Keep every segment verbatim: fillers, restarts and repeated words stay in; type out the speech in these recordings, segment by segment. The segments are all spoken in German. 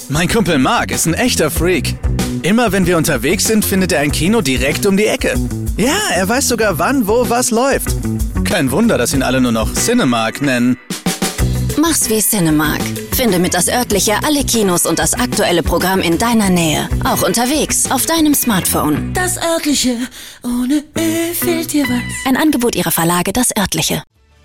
Mein Kumpel Mark ist ein echter Freak. Immer wenn wir unterwegs sind, findet er ein Kino direkt um die Ecke. Ja, er weiß sogar wann, wo, was läuft. Kein Wunder, dass ihn alle nur noch Cinemark nennen. Mach's wie Cinemark. Finde mit das Örtliche alle Kinos und das aktuelle Programm in deiner Nähe. Auch unterwegs, auf deinem Smartphone. Das Örtliche, ohne Ö fehlt dir was. Ein Angebot ihrer Verlage, das Örtliche.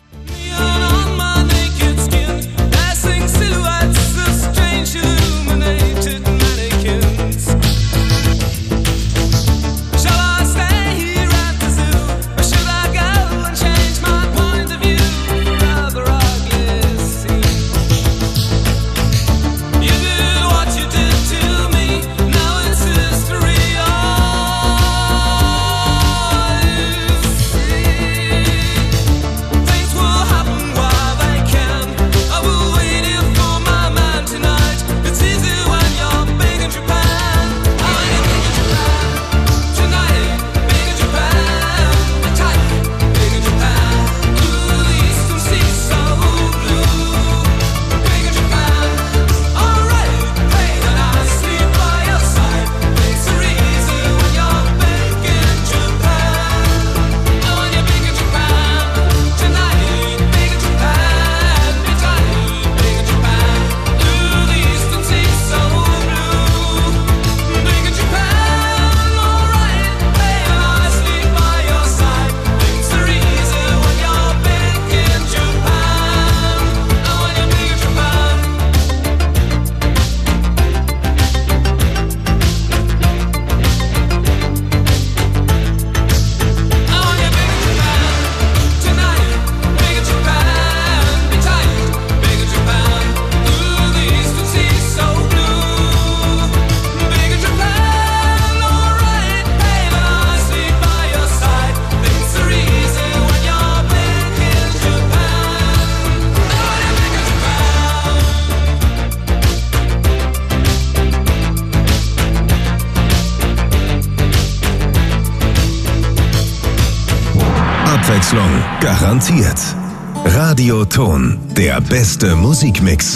Abwechslung garantiert. Radioton, der beste Musikmix.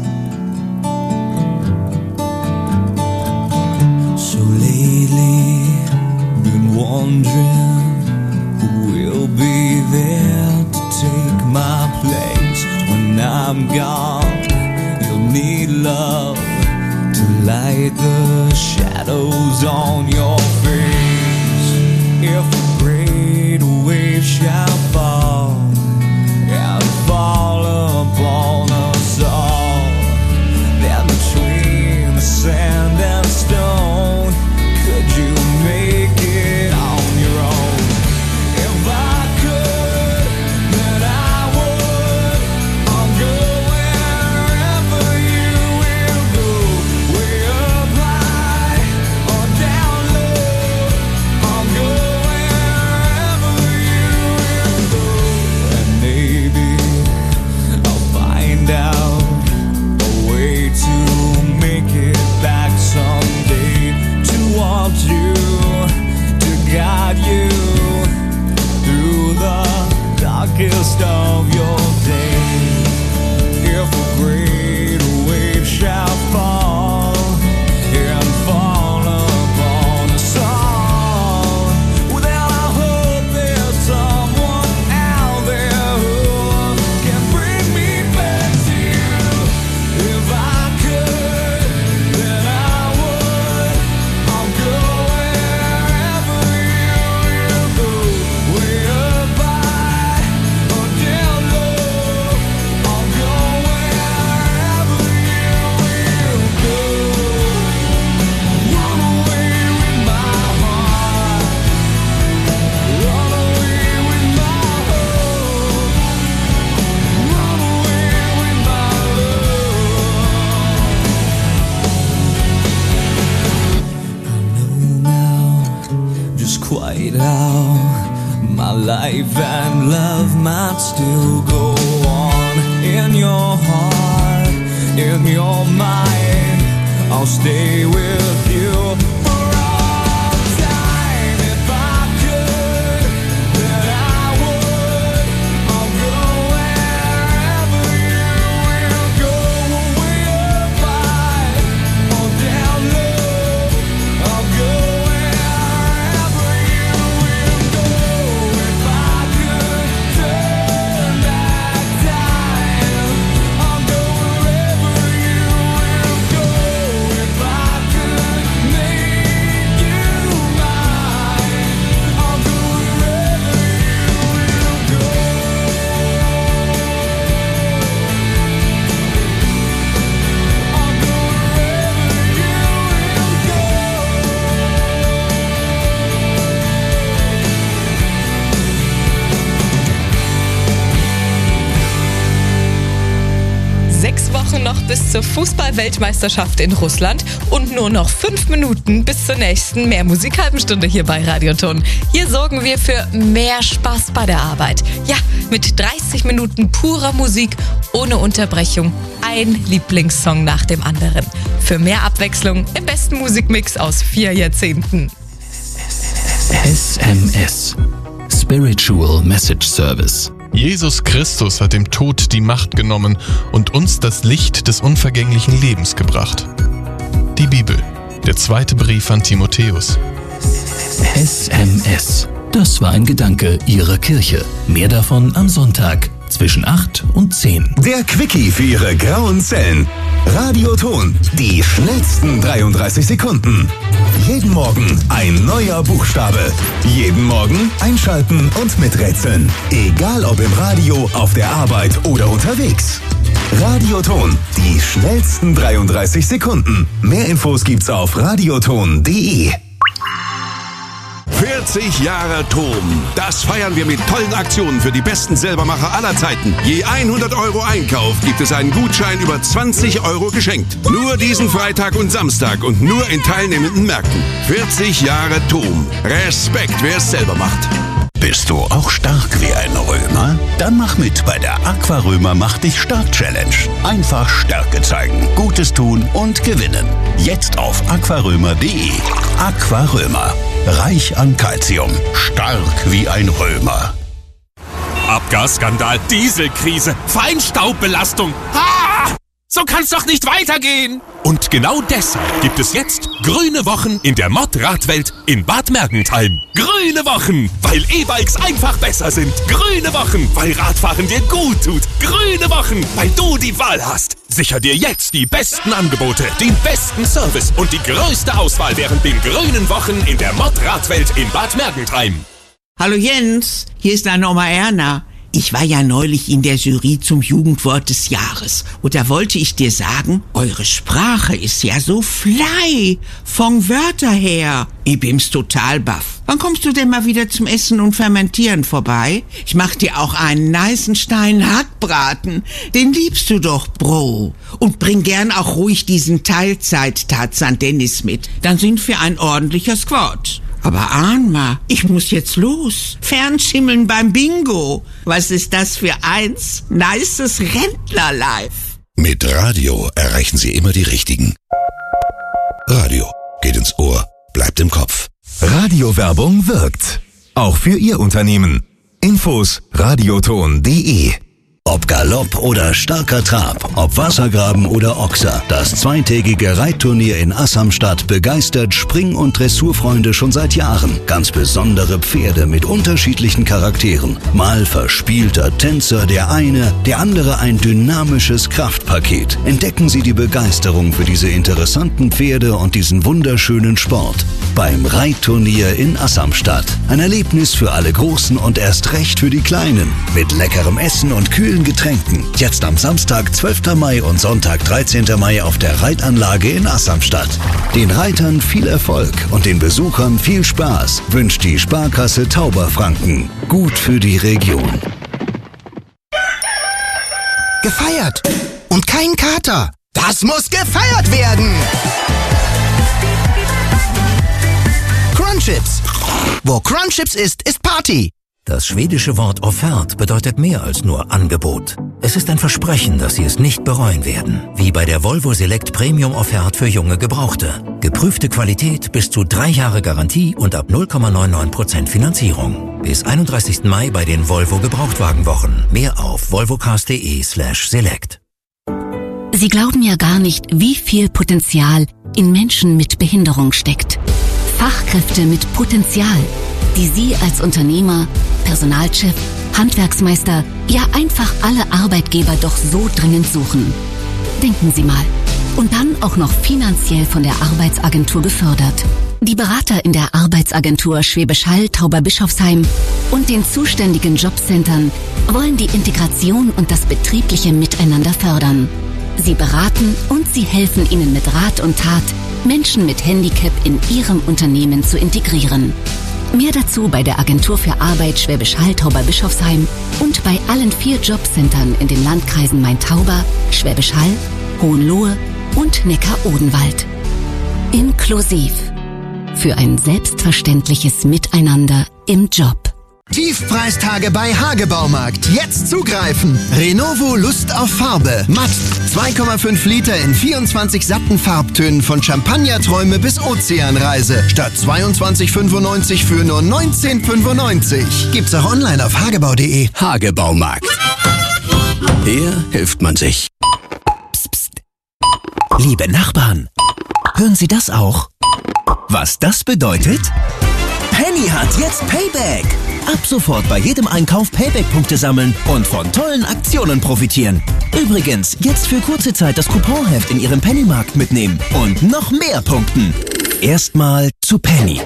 So lately, been wondering who will be there to take my place when I'm gone. You'll need love to light the shadows on your face. If a great wave shall fall and fall upon us all, then between the sand and stone, could you make it on your own? If I could, then I would. I'll go wherever you will go, way up high or down low. I'll go wherever you will go, and maybe I'll find out a way to make it back someday, to want you, to guide you through the darkest of your days. If a great wave shall fall and fall upon us all, well, then I hope there's someone out there who can bring me back to you. If I could, then I would. I'll go wherever you will go, way up high or down low. I'll go wherever you will go. Run away with my heart, run away with my hope, run away with my love. I know now just quite how my life and love might still go on. In your heart, in your mind, I'll stay with you for all time. If I could, then I would. I'll go wherever you will go, way up high zur Fußball-Weltmeisterschaft in Russland und nur noch fünf Minuten bis zur nächsten Mehr-Musik-Halbenstunde hier bei Radioton. Hier sorgen wir für mehr Spaß bei der Arbeit. Ja, mit dreißig Minuten purer Musik ohne Unterbrechung. Ein Lieblingssong nach dem anderen. Für mehr Abwechslung im besten Musikmix aus vier Jahrzehnten. S M S Spiritual Message Service. Jesus Christus hat dem Tod die Macht genommen und uns das Licht des unvergänglichen Lebens gebracht. Die Bibel, der zweite Brief an Timotheus. S M S. Das war ein Gedanke Ihrer Kirche. Mehr davon am Sonntag zwischen acht und zehn. Der Quickie für Ihre grauen Zellen. Radioton, die schnellsten dreiunddreißig Sekunden. Jeden Morgen ein neuer Buchstabe. Jeden Morgen einschalten und miträtseln. Egal ob im Radio, auf der Arbeit oder unterwegs. Radioton, die schnellsten dreiunddreißig Sekunden. Mehr Infos gibt's auf radioton punkt de. vierzig Jahre Tom. Das feiern wir mit tollen Aktionen für die besten Selbermacher aller Zeiten. Je hundert Euro Einkauf gibt es einen Gutschein über zwanzig Euro geschenkt. Nur diesen Freitag und Samstag und nur in teilnehmenden Märkten. vierzig Jahre Tom. Respekt, wer es selber macht. Bist du auch stark wie ein Römer? Dann mach mit bei der Aquarömer Mach dich stark Challenge. Einfach Stärke zeigen, Gutes tun und gewinnen. Jetzt auf aquarömer punkt de. Aquarömer. Reich an Calcium. Stark wie ein Römer. Abgasskandal, Dieselkrise, Feinstaubbelastung. Ah! So kann's doch nicht weitergehen. Und genau deshalb gibt es jetzt grüne Wochen in der Mod-Radwelt in Bad Mergentheim. Grüne Wochen, weil E-Bikes einfach besser sind. Grüne Wochen, weil Radfahren dir gut tut. Grüne Wochen, weil du die Wahl hast. Sicher dir jetzt die besten Angebote, den besten Service und die größte Auswahl während den grünen Wochen in der Mod-Radwelt in Bad Mergentheim. Hallo Jens, hier ist deine Oma Erna. Ich war ja neulich in der Jury zum Jugendwort des Jahres und da wollte ich dir sagen, eure Sprache ist ja so frei, von Wörter her. Ich bin's total baff. Wann kommst du denn mal wieder zum Essen und Fermentieren vorbei? Ich mach dir auch einen nicen Stein Hackbraten, den liebst du doch, Bro. Und bring gern auch ruhig diesen Teilzeit-Tarzan Dennis mit, dann sind wir ein ordentlicher Squad. Aber Ahnma, ich muss jetzt los. Fernschimmeln beim Bingo. Was ist das für eins? Nices Rentner-Life. Mit Radio erreichen Sie immer die Richtigen. Radio geht ins Ohr, bleibt im Kopf. Radiowerbung wirkt. Auch für Ihr Unternehmen. Infos radioton punkt de. Ob Galopp oder starker Trab, ob Wassergraben oder Ochser, das zweitägige Reitturnier in Assamstadt begeistert Spring- und Dressurfreunde schon seit Jahren. Ganz besondere Pferde mit unterschiedlichen Charakteren. Mal verspielter Tänzer der eine, der andere ein dynamisches Kraftpaket. Entdecken Sie die Begeisterung für diese interessanten Pferde und diesen wunderschönen Sport beim Reitturnier in Assamstadt. Ein Erlebnis für alle Großen und erst recht für die Kleinen. Mit leckerem Essen und kühlen Getränken. Jetzt am Samstag, zwölften Mai und Sonntag, dreizehnten Mai auf der Reitanlage in Assamstadt. Den Reitern viel Erfolg und den Besuchern viel Spaß wünscht die Sparkasse Tauberfranken. Gut für die Region. Gefeiert! Und kein Kater! Das muss gefeiert werden! Crunchips! Wo Crunchips ist, ist Party! Das schwedische Wort Offert bedeutet mehr als nur Angebot. Es ist ein Versprechen, dass Sie es nicht bereuen werden. Wie bei der Volvo Select Premium Offert für junge Gebrauchte. Geprüfte Qualität, bis zu drei Jahre Garantie und ab null Komma neunundneunzig Prozent Finanzierung. Bis einunddreißigsten Mai bei den Volvo Gebrauchtwagenwochen. Mehr auf volvocars.de slash select. Sie glauben ja gar nicht, wie viel Potenzial in Menschen mit Behinderung steckt. Fachkräfte mit Potenzial, die Sie als Unternehmer, Personalchef, Handwerksmeister, ja einfach alle Arbeitgeber doch so dringend suchen. Denken Sie mal. Und dann auch noch finanziell von der Arbeitsagentur gefördert. Die Berater in der Arbeitsagentur Schwäbisch Hall, Tauberbischofsheim und den zuständigen Jobcentern wollen die Integration und das betriebliche Miteinander fördern. Sie beraten und sie helfen Ihnen mit Rat und Tat, Menschen mit Handicap in Ihrem Unternehmen zu integrieren. Mehr dazu bei der Agentur für Arbeit Schwäbisch Hall, Tauberbischofsheim und bei allen vier Jobcentern in den Landkreisen Main-Tauber, Schwäbisch Hall, Hohenlohe und Neckar-Odenwald. Inklusiv. Für ein selbstverständliches Miteinander im Job. Tiefpreistage bei Hagebaumarkt. Jetzt zugreifen. Renovo Lust auf Farbe. Matt. zwei Komma fünf Liter in vierundzwanzig satten Farbtönen von Champagnerträume bis Ozeanreise. Statt zweiundzwanzig fünfundneunzig für nur neunzehn fünfundneunzig. Gibt's auch online auf hagebau punkt de. Hagebaumarkt. Hier hilft man sich. Psst, psst. Liebe Nachbarn, hören Sie das auch? Was das bedeutet? Penny hat jetzt Payback. Ab sofort bei jedem Einkauf Payback-Punkte sammeln und von tollen Aktionen profitieren. Übrigens, jetzt für kurze Zeit das Couponheft in Ihrem Pennymarkt mitnehmen und noch mehr punkten. Erstmal zu Penny.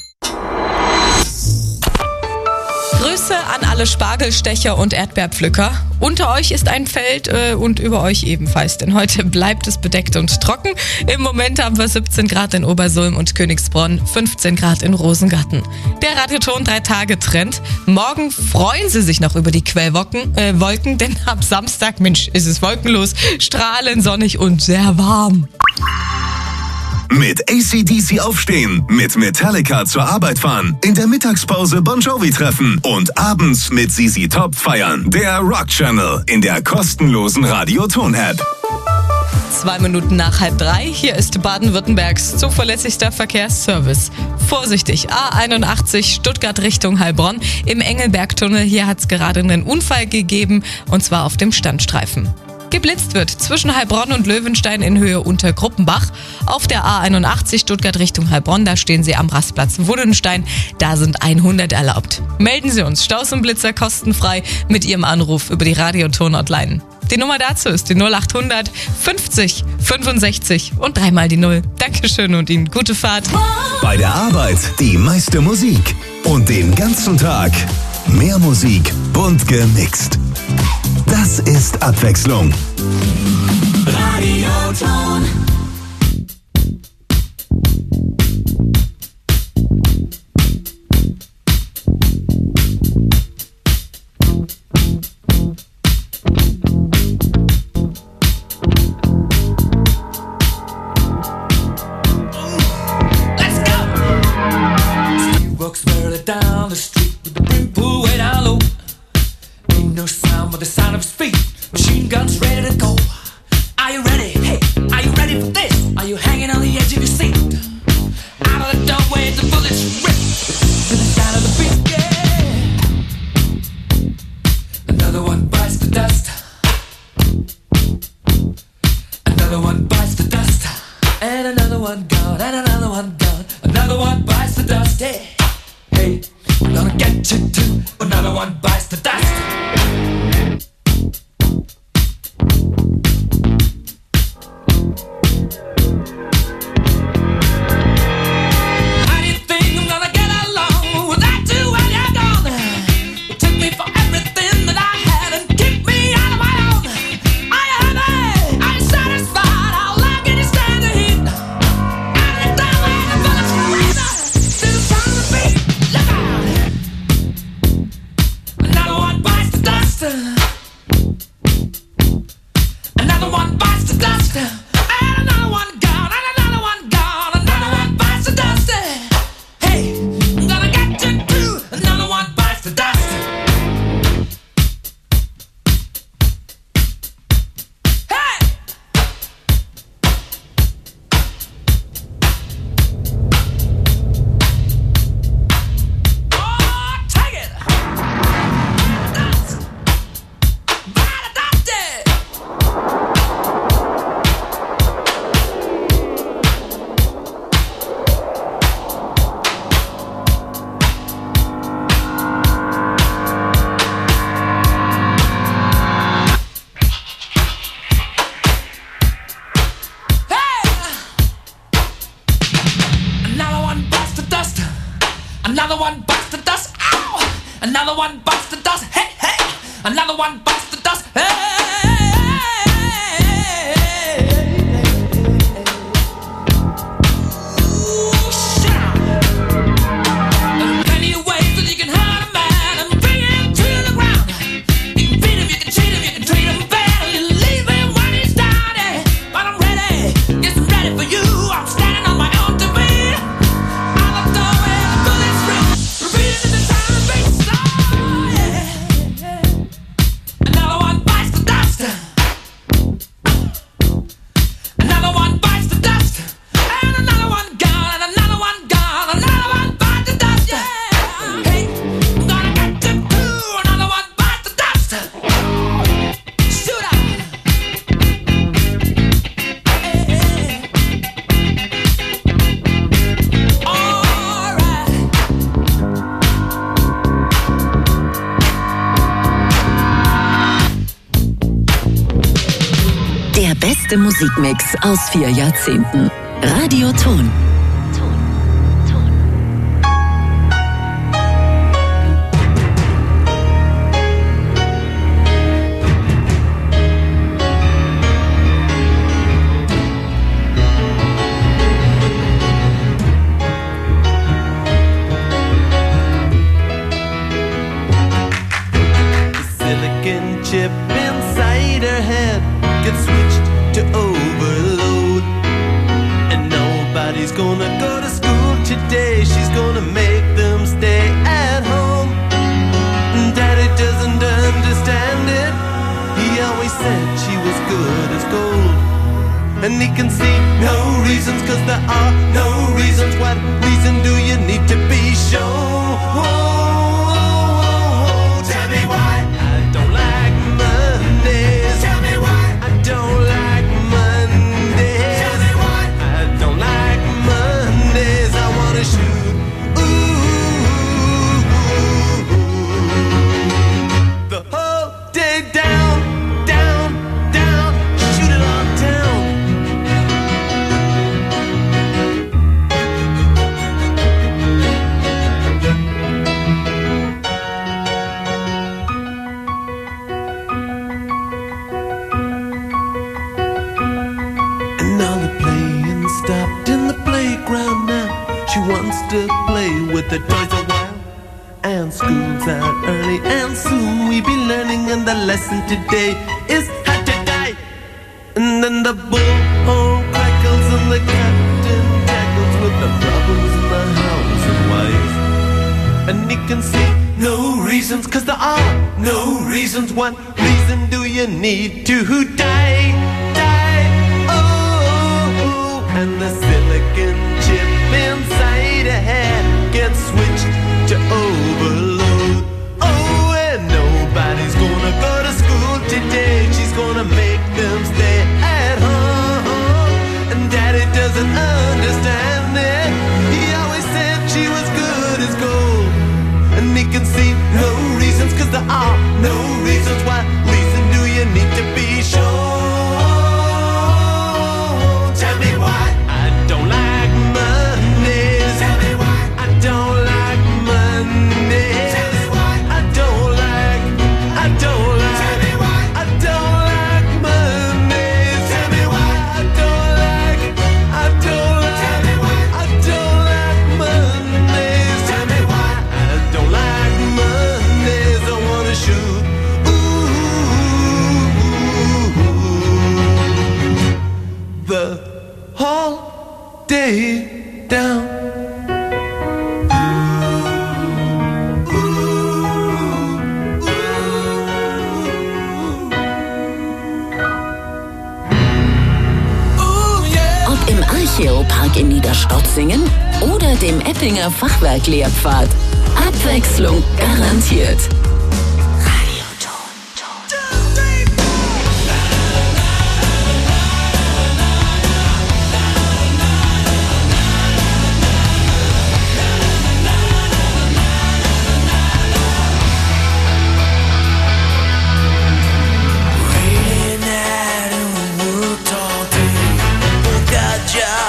Grüße an alle Spargelstecher und Erdbeerpflücker. Unter euch ist ein Feld äh, und über euch ebenfalls, denn heute bleibt es bedeckt und trocken. Im Moment haben wir siebzehn Grad in Obersulm und Königsbronn, fünfzehn Grad in Rosengarten. Der Radioton drei Tage Trend. Morgen freuen Sie sich noch über die Quellwolken, äh, Wolken, denn ab Samstag, Mensch, ist es wolkenlos, strahlend sonnig und sehr warm. Mit A C D C aufstehen, mit Metallica zur Arbeit fahren, in der Mittagspause Bon Jovi treffen und abends mit Z Z Top feiern. Der Rock Channel in der kostenlosen Radioton-App. Zwei Minuten nach halb drei, hier ist Baden-Württembergs zuverlässigster Verkehrsservice. Vorsichtig, A einundachtzig Stuttgart Richtung Heilbronn. Im Engelbergtunnel, hier hat es gerade einen Unfall gegeben, und zwar auf dem Standstreifen. Geblitzt wird zwischen Heilbronn und Löwenstein in Höhe unter Gruppenbach. Auf der A einundachtzig Stuttgart Richtung Heilbronn, da stehen Sie am Rastplatz Wuddenstein. Da sind hundert erlaubt. Melden Sie uns Staus und Blitzer kostenfrei mit Ihrem Anruf über die Radioton-Hotline. Die Nummer dazu ist die null achthundert fünfzig fünfundsechzig und dreimal die Null. Dankeschön und Ihnen gute Fahrt. Bei der Arbeit die meiste Musik und den ganzen Tag mehr Musik, bunt gemixt. Das ist Abwechslung. Radioton. Let's go! Steve walks further down the street with the brim pulled way down low. Ain't no sound but the sound of his feet. Machine guns ready to go. Are you ready? Hey, are you ready for this? Are you hanging on the edge of your seat? Out of the doorway, the bullets rip to the sound of the beat. Yeah. Another one bites the dust. Another one bites the dust. And another one gone. And another one gone. Another one bites the dust. Hey, hey, I'm gonna get you too. Another one bites the dust. Another one bites the dust, and another one gone, and another one gone, another one bites the dust. Hey, I'm gonna get you too. Another one bites the dust. Hey! Oh, take it! Dust. By the dusty. Another one bites the dust. Another one bites the dust. Ow! Another one bites the dust. Hey, hey! Another one bites the dust. Hey! Ooh, shit! There are plenty of ways that you can hurt a man and bring him to the ground. You can beat him, you can cheat him, you can treat him bad, or you leave him when he's down. beste Musikmix aus vier Jahrzehnten. Radio Ton. Chip inside her head gets switched to overload, and nobody's gonna go to school today. She's gonna make them stay at home. Daddy doesn't understand it. He always said she was good as gold, and he can see no reasons, cause there are no reasons. What reason do you need to be shown? Tell me why I don't like Mondays. Tell me why I don't like Mondays. Tell me why I don't like Mondays. I wanna shoot ooh, the whole day down, down, down, shoot it on down. Stopped in the playground now. She wants to play with the toys a while. And school's out early, and soon we be learning. And the lesson today is how to die. And then the bullhorn crackles and the captain tackles with the problems in the house and wives. And he can see no reasons, cause there are no reasons. What reason do you need to die? And the silicon chip inside her head gets switched to overload. Oh, and nobody's gonna go to school today. She's gonna make them stay at home. And Daddy doesn't understand it. He always said she was good as gold. And he can see no reasons, cause there are no reasons. What reason do you need to be sure? Tell me why I don't like Mondays. Tell me why I don't like Mondays. Tell me why I don't like, I don't like. Tell me why I don't like Mondays. Tell me why I don't like, I don't like. Tell me why I don't like Mondays. Tell me why I don't like Mondays. I wanna shoot. Ooh, the whole day down. Ob im Archäopark in Niederstotzingen oder dem Eppinger Fachwerklehrpfad. Abwechslung garantiert.